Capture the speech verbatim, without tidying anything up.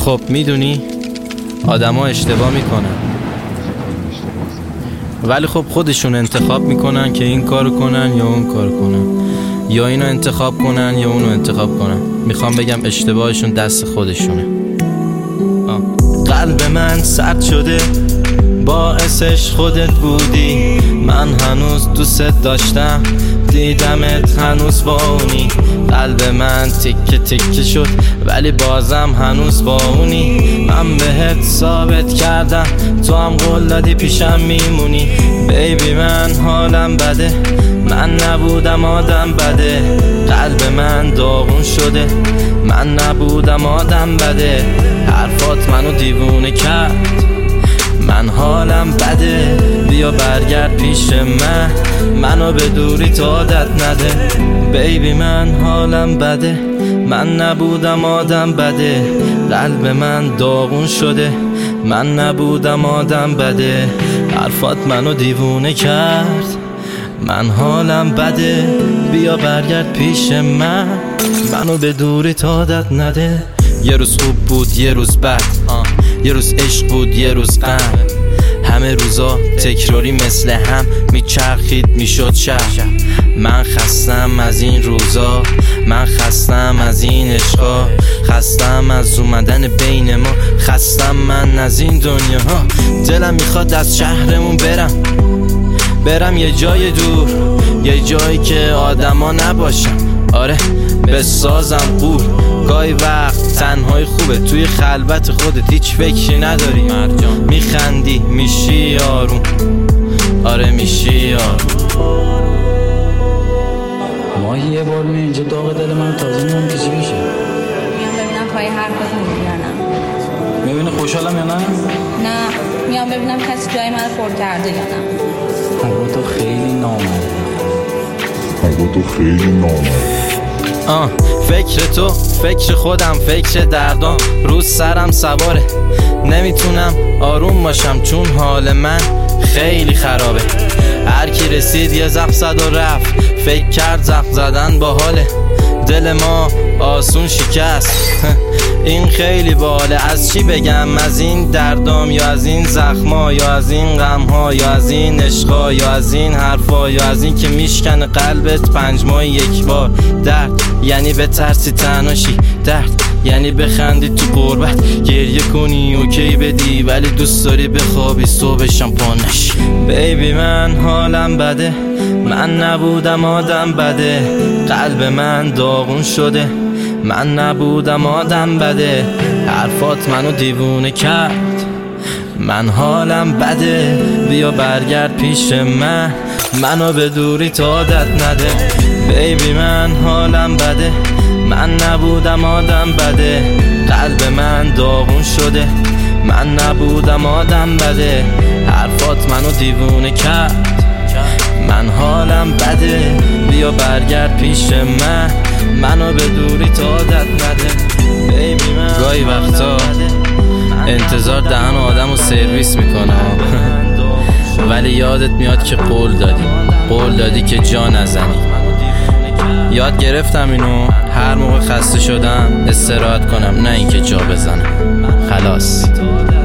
خب میدونی آدما اشتباه میکنن، ولی خب خودشون انتخاب میکنن که این کارو کنن یا اون کارو کنن، یا اینو انتخاب کنن یا اونو انتخاب کنن. میخوام بگم اشتباهشون دست خودشونه. آه. قلب من سرد شده، باعثش خودت بودی. من هنوز دوست داشتم، دیدمت هنوز با اونی. قلب من تیکه تیکه شد، ولی بازم هنوز با اونی. من بهت ثابت کردم، تو هم قول دادی پیشم میمونی. بیبی من حالم بده، من نبودم آدم بده. قلب من داغون شده، من نبودم آدم بده. حرفات منو دیوونه کرد، من حالم بده. بیا برگرد پیش من، منو به دوری تا عادت نده. بیبی من حالم بده، من نبودم آدم بده. قلب من داغون شده، من نبودم آدم بده. حرفات منو دیوونه کرد، من حالم بده. بیا برگرد پیش من، منو به دوری تا عادت نده. یه روز خوب بود یه روز بد، یه روز عشق بود یه روز غم. همه روزا تکراری مثل هم میچرخید میشد شب. من خستم از این روزا، من خستم از این عشقا. خستم از اومدن بین ما، خستم من از این دنیا ها. دلم میخواد از شهرمون برم، برم یه جای دور، یه جایی که آدما نباشم. آره بسازم قول. گاهی وقت تنهای خوبه، توی خلوت خودت هیچ فکری نداری. مرجان میخندی میشی آروم، آره میشی آروم. ما یه بار می اینجا داغ دل من تازه میام که چی بشه. میام ببینم پای حرفات میگی یا نه. میبینی خوشحالم یا نه؟ نه میام ببینم کسی جای من پر کرده یا نه. هوا تو خیلی نامرده، هوا تو خیلی نامرده. آه فکر تو، فکر خودم، فکر دردام روز سرم سواره. نمیتونم آروم باشم چون حال من خیلی خرابه. هر کی رسید یه زخم زد و رفت، فکر کرد زخم زدن با حاله. دل ما آسون شکست، این خیلی باله. از چی بگم، از این دردام یا از این زخما، یا از این غمها، یا از این عشقا، یا از این حرفا، یا از این که میشکنه قلبت پنج ماه یک بار. درد یعنی به ترسی تنهاشی، درد یعنی بخندی تو غربت، گریه کنی اوکی بدی ولی دوست داری بخوابی صبحشم پا نشی. بیبی من حالم بده، من نبودم آدم بده. قلب من داغون شده، من نبودم آدم بده. حرفات منو دیوونه کرد، من حالم بده. بیا برگرد پیش من، منو به دوری تا عادت نده. بیبی من حالم بده، من نبودم آدم بده. قلب من داغون شده، من نبودم آدم بده. حرفات منو دیوونه کرد، من حالم بده. بیا برگرد پیش من، منو به دوری تا عادت نده. بیبی من گاهی وقتا انتظار دهن آدم رو سرویس میکنه ولی یادت میاد که قول دادی، قول دادی که جا نزنی. یاد گرفتم اینو، هر موقع خسته شدم استراحت کنم نه اینکه جا بزنم. خلاص.